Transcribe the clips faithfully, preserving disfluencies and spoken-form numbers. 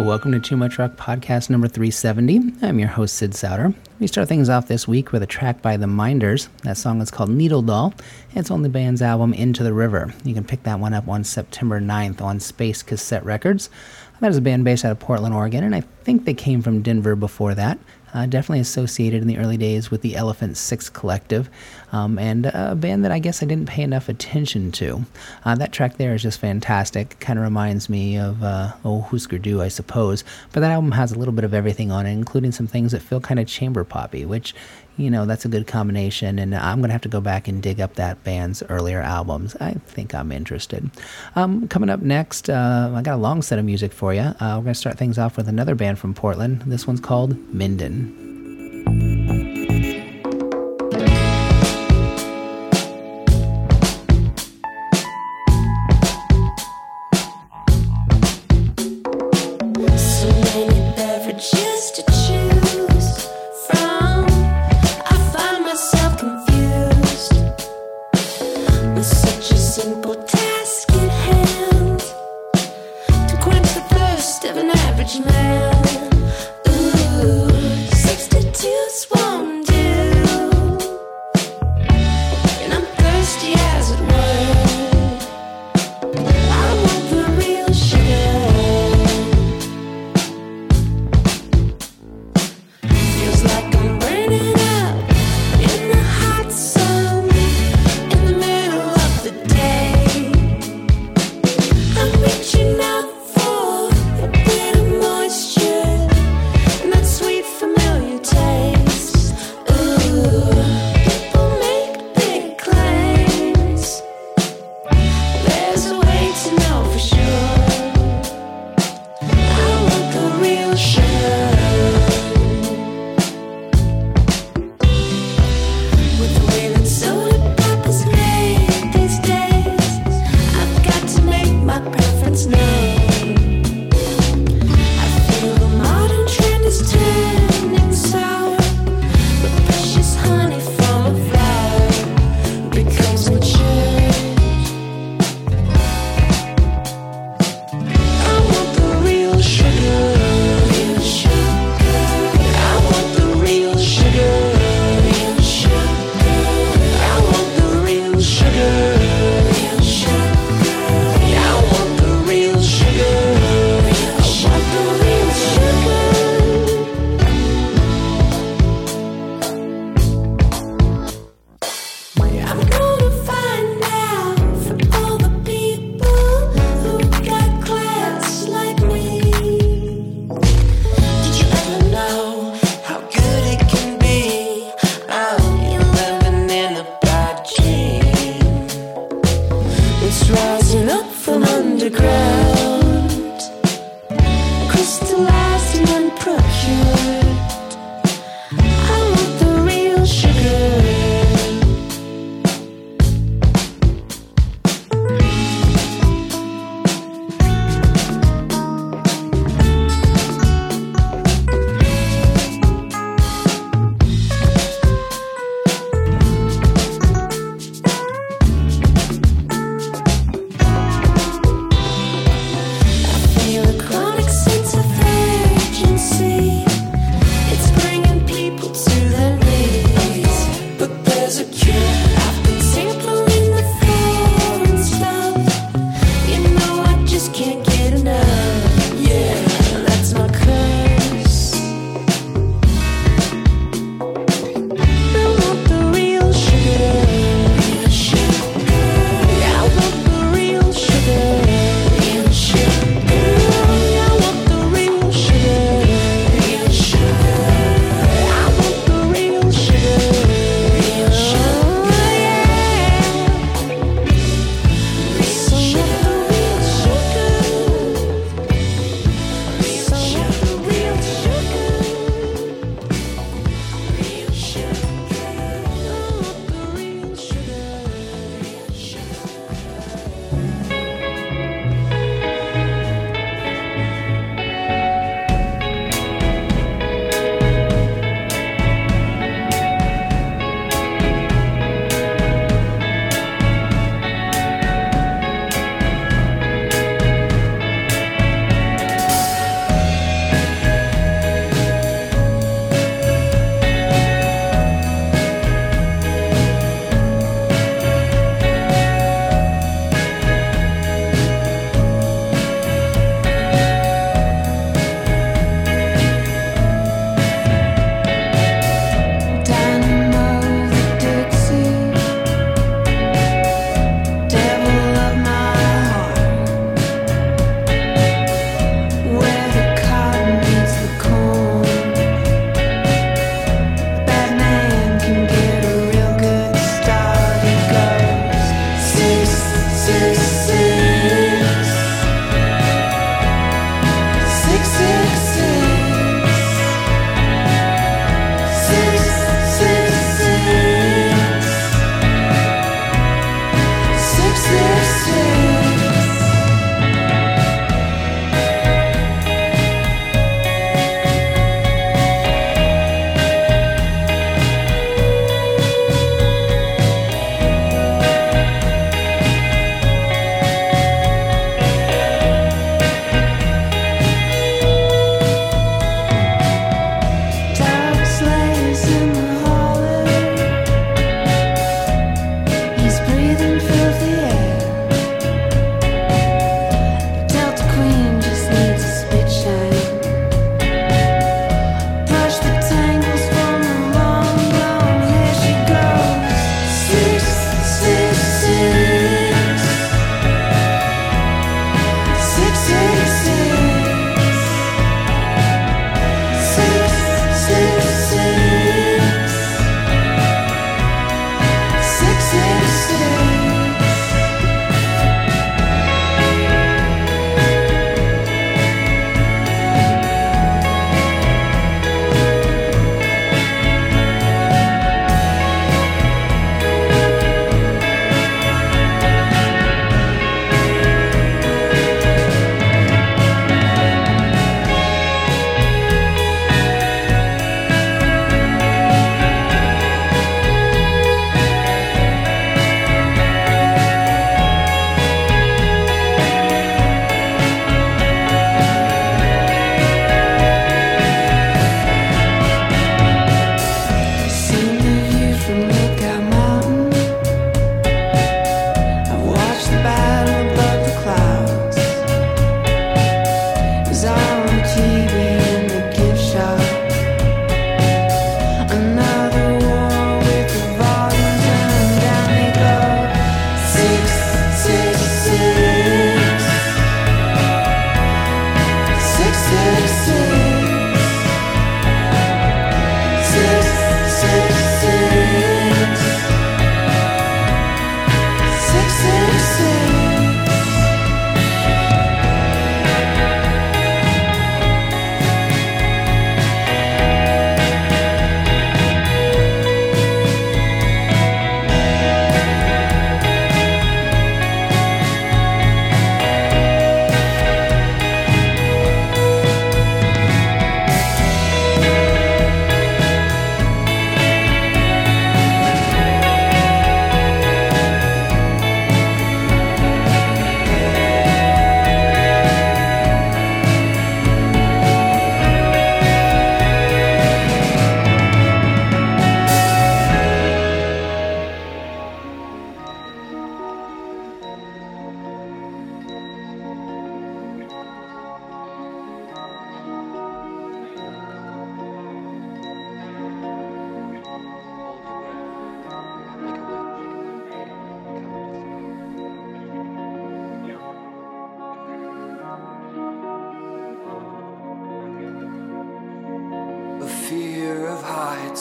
welcome to Too Much Rock Podcast number three seventy. I'm your host, Sid Souter. We start things off this week with a track by The Minders. That song is called Needle Doll. It's on the band's album Into the River. You can pick that one up on September ninth on Space Cassette Records. That is a band based out of Portland, Oregon, and I think they came from Denver before that. Uh, definitely associated in the early days with the Elephant Six Collective, um, and a band that I guess I didn't pay enough attention to. Uh, that track there is just fantastic. Kind of reminds me of, uh, oh, Husker Du, I suppose. But that album has a little bit of everything on it, including some things that feel kind of chamber poppy, which, you know, that's a good combination, and I'm going to have to go back and dig up that band's earlier albums. I think I'm interested. Um, coming up next, uh, I got a long set of music for you. Uh, we're going to start things off with another band from Portland. This one's called Minden. Of an average man. Ooh, six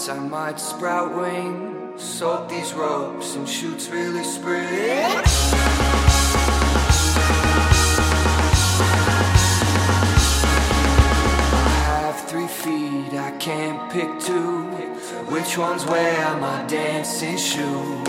guess I might sprout wings, soak these ropes and shoots really spring. Three feet, I can't pick two. Which ones wear my dancing shoes?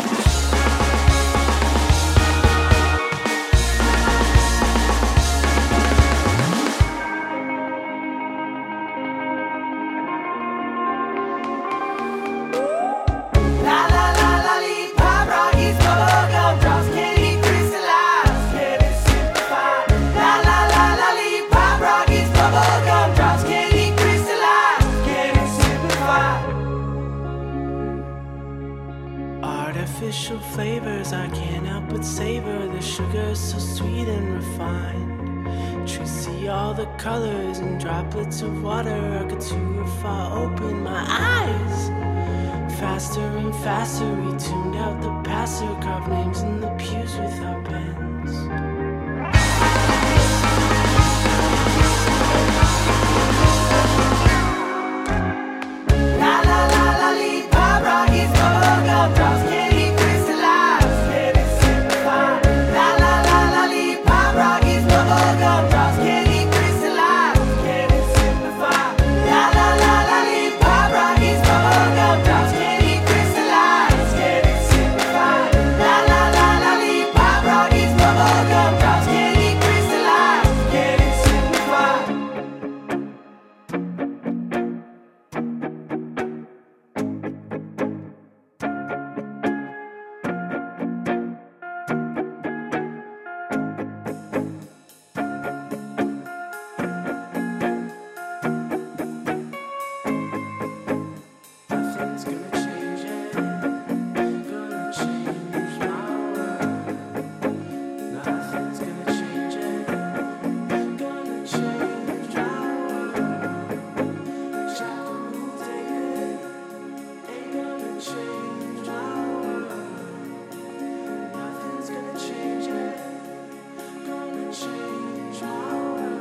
Artificial flavors, I can't help but savor. The sugar's so sweet and refined. Trees see all the colors and droplets of water. I could too if I open my eyes. Faster and faster, we tuned out the passer. Carved names in the pews with our pens. La la la la lee, pop rockies, bubblegum drops, candy crystallized, get it simplified. La la la la lee, pop rockies, bubblegum drops, candy crystallized, get it simplified. La la la la lee, pop rockies, bubblegum drops, candy crystallized, get it simplified. La la la la lee, pop rockies, bubblegum drops, candy crystallized, get it simplified. Nothing's gonna change it, gonna change my world. Nothing's gonna change it, gonna change my world. Shadow David ain't gonna change my world. Nothing's gonna change it, gonna change my world.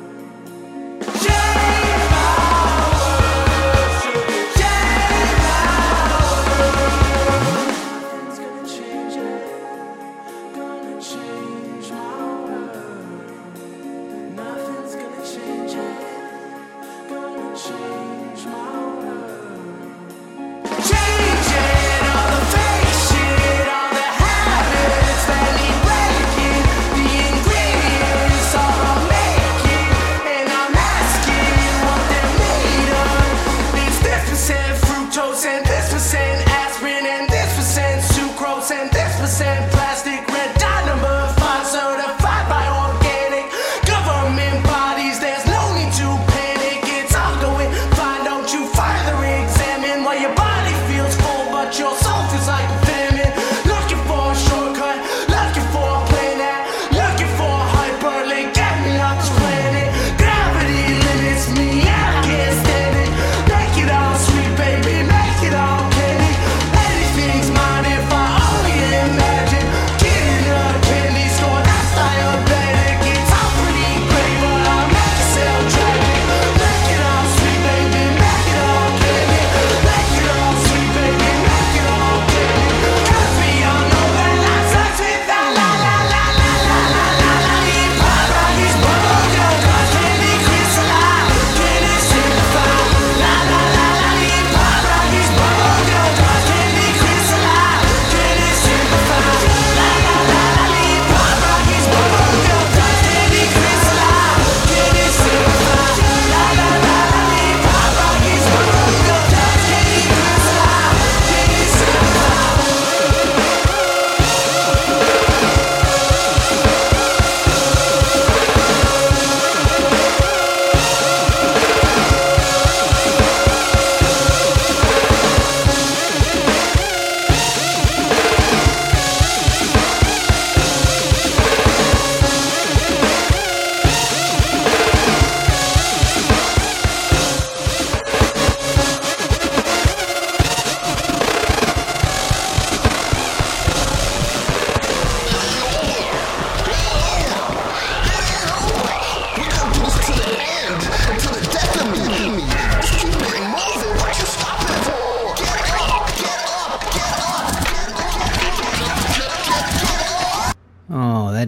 Change my world, sugar, change my world. Nothing's gonna change it, gonna change my world. Nothing's gonna change it, gonna change my world. Changing all the fake shit, all the habits that need breaking. The ingredients are all making, and I'm asking what they're made of. It's this percent fructose and this percent aspirin and this percent sucrose and this percent plastic. Red dot number five certified by organic government bodies. There's no need to panic. It's all going fine. Don't you further examine why your body feels full but your soul feels like a famine. Looking for a shortcut, looking for a plan that, looking for a hyperlink. Get me off this planet. Gravity limits me, and I can't stand it. Make it all sweet, baby, make it all candy. Anything's mine if I only imagine. Getting a candy store, that's diabetic. It's all pretty great, but I'll make it sound tragic. Make it all sweet, baby, make it all candy. Make it all sweet, baby, make it all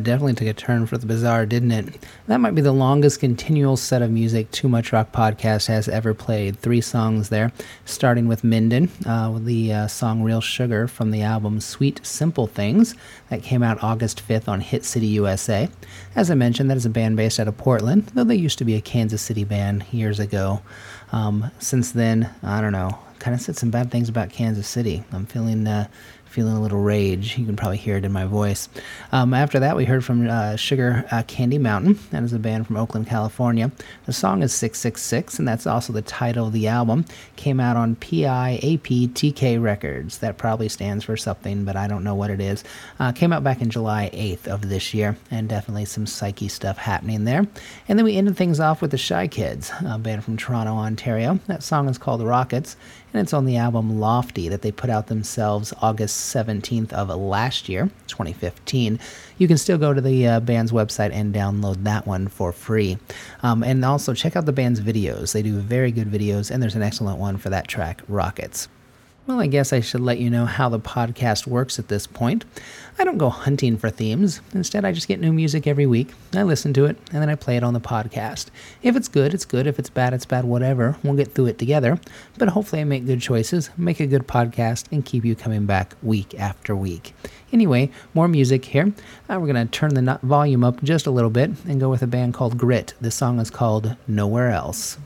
definitely took a turn for the bizarre, didn't it? That might be the longest continual set of music Too Much Rock Podcast has ever played. Three songs there, starting with Minden, uh, with the uh, song Real Sugar from the album Sweet Simple Things that came out August fifth on Hit City U S A. As I mentioned, that is a band based out of Portland, though they used to be a Kansas City band years ago. Um, since then, I don't know, kind of said some bad things about Kansas City. I'm feeling... Uh, feeling a little rage. You can probably hear it in my voice. Um, after that, we heard from uh, Sugar uh, Candy Mountain. That is a band from Oakland, California. The song is six six six, and that's also the title of the album. Came out on P I A P T K Records. That probably stands for something, but I don't know what it is. Uh, came out back in July eighth of this year, and definitely some psyche stuff happening there. And then we ended things off with the Shy Kids, a band from Toronto, Ontario. That song is called Rockets, and it's on the album Lofty that they put out themselves August seventeenth of last year, twenty fifteen. You can still go to the uh, band's website and download that one for free. Um, and also check out the band's videos. They do very good videos, and there's an excellent one for that track, Rockets. Well, I guess I should let you know how the podcast works at this point. I don't go hunting for themes. Instead, I just get new music every week. I listen to it, and then I play it on the podcast. If it's good, it's good. If it's bad, it's bad, whatever. We'll get through it together. But hopefully I make good choices, make a good podcast, and keep you coming back week after week. Anyway, more music here. Uh, we're going to turn the no- volume up just a little bit and go with a band called Grit. This song is called Nowhere Else.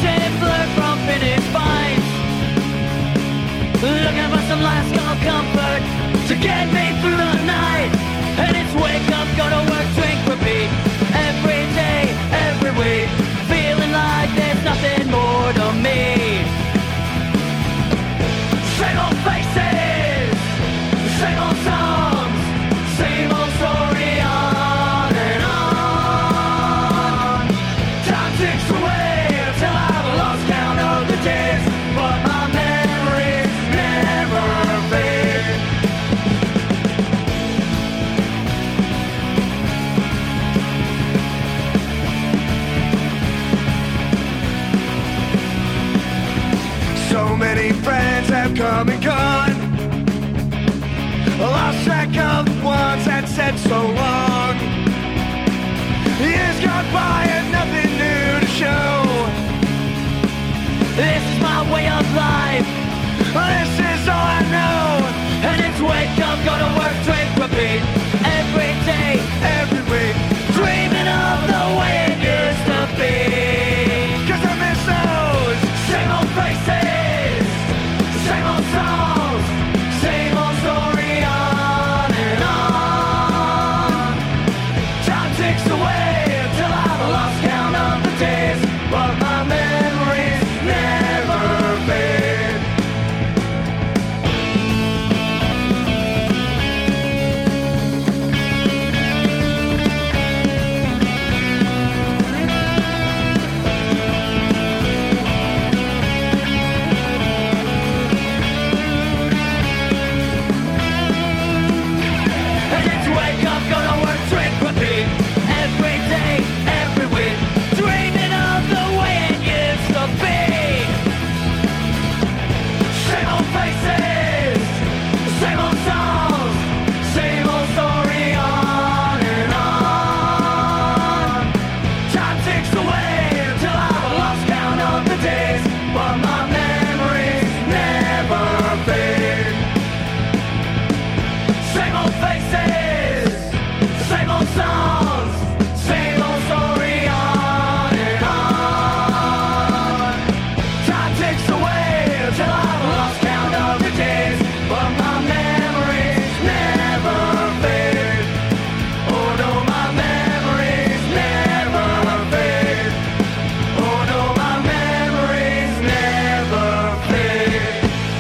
Schindler from finished fights, looking for some last call comfort to get me through the night. And it's wake up, go to work, drink, repeat, every day, every week, feeling like there's nothing more to me. Same old faces, same old songs, same old story, on and on. Time ticks away till I've lost count of the days, but my memories never fade. So many friends have come and gone, lost track of the ones that said so long. Years gone by and nothing new to show. This is my way of life, This is all I know. and it's wake up, go to work, drink, repeat, every day, Every week, dreaming of the way it used to be. 'cause I miss those. Same old faces, same old songs, same old story, on and on. Time ticks away till I've lost count of the days, but my memories never fade. And it's wake up, go to work, drink, repeat, every day, every week, dreaming of the way it used to be. Same old faces, same old songs, same old story, on and on. Time ticks away till I've lost count of the days, but my memories never fade. Same old faces, same old songs, same old story, on and on. Time ticks away till I've lost count of the days, but my memories never fade. Oh no, my memories never fade. Oh no, my memories never fade.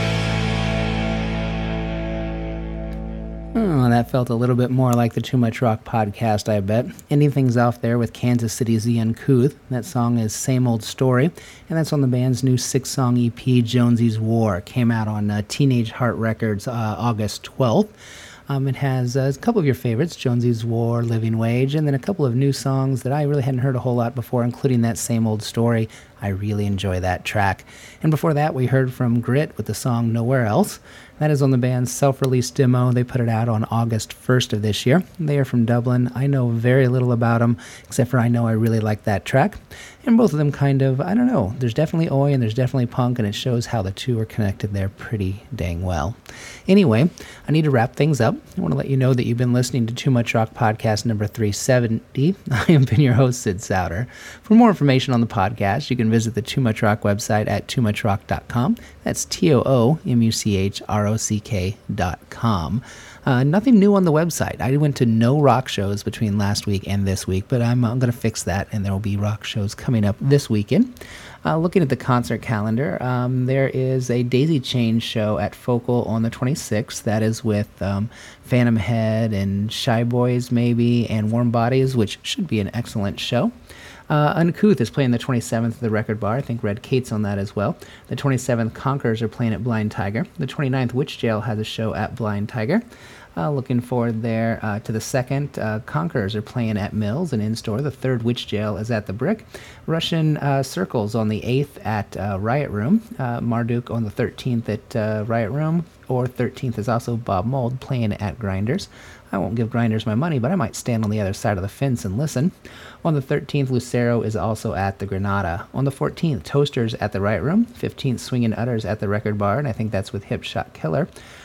Oh, that felt a little bit more like the Too Much Rock podcast, I bet. Ending things off there with Kansas City's The Uncouth. That song is Same Old Story, and that's on the band's new six-song E P, Jonesy's War. Came out on uh, Teenage Heart Records uh, August twelfth. Um, it has uh, a couple of your favorites, Jonesy's War, Living Wage, and then a couple of new songs that I really hadn't heard a whole lot before, including that Same Old Story. I really enjoy that track. And before that, we heard from Grit with the song Nowhere Else. That is on the band's self-released demo. They put it out on August first of this year. They are from Dublin. I know very little about them, except for I know I really like that track. And both of them kind of, I don't know, there's definitely oi and there's definitely punk, and it shows how the two are connected there pretty dang well. Anyway, I need to wrap things up. I want to let you know that you've been listening to Too Much Rock podcast number three seventy. I have been your host, Sid Souter. For more information on the podcast, you can visit the Too Much Rock website at too much rock dot com. That's T O O M U C H R O C K dot com. Uh, nothing new on the website. I went to no rock shows between last week and this week, but I'm, I'm going to fix that, and there will be rock shows coming up this weekend. Uh, looking at the concert calendar, um, there is a Daisy Chain show at Focal on the twenty-sixth. That is with um, Phantom Head and Shy Boys, maybe, and Warm Bodies, which should be an excellent show. Uh, Uncouth is playing the twenty-seventh at the Record Bar. I think Red Kate's on that as well. The twenty-seventh, Conquerors are playing at Blind Tiger. The twenty-ninth, Witch Jail has a show at Blind Tiger. Uh, looking forward there uh, to the second. Uh, Conquerors are playing at Mills and in-store. The third, Witch Jail, is at the Brick. Russian uh, Circles on the eighth at uh, Riot Room. Uh, Marduk on the thirteenth at uh, Riot Room. Or thirteenth is also Bob Mould playing at Grinders. I won't give Grinders my money, but I might stand on the other side of the fence and listen. On the thirteenth, Lucero is also at the Granada. On the fourteenth, Toasters at the Riot Room. fifteenth, Swingin' Utters at the Record Bar, and I think that's with Hip Shot Killer.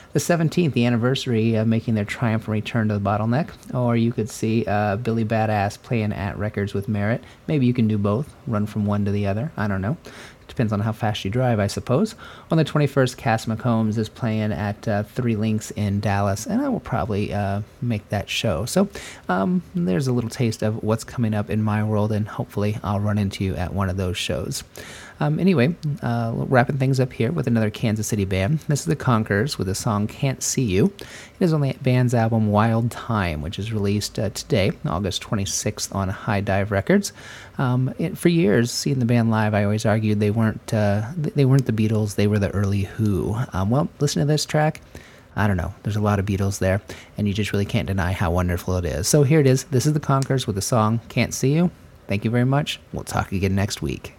the seventeenth, the anniversary of making their triumphant return to the Bottleneck. Or you could see uh, Billy Badass playing at Records with Merit. Maybe you can do both, run from one to the other. I don't know. Depends on how fast you drive, I suppose. On the twenty-first, Cass McCombs is playing at uh, Three Links in Dallas, and I will probably uh, make that show. So um, there's a little taste of what's coming up in my world, and hopefully I'll run into you at one of those shows. Um, anyway, uh, wrapping things up here with another Kansas City band. This is the Conquerors with the song Can't See You. It is on the band's album Wild Time, which is released uh, today, August twenty-sixth, on High Dive Records. Um, it, for years, seeing the band live, I always argued they weren't uh, they weren't the Beatles, they were the early Who. Um, well, listen to this track. I don't know. There's a lot of Beatles there, and you just really can't deny how wonderful it is. So here it is. This is the Conquerors with the song Can't See You. Thank you very much. We'll talk again next week.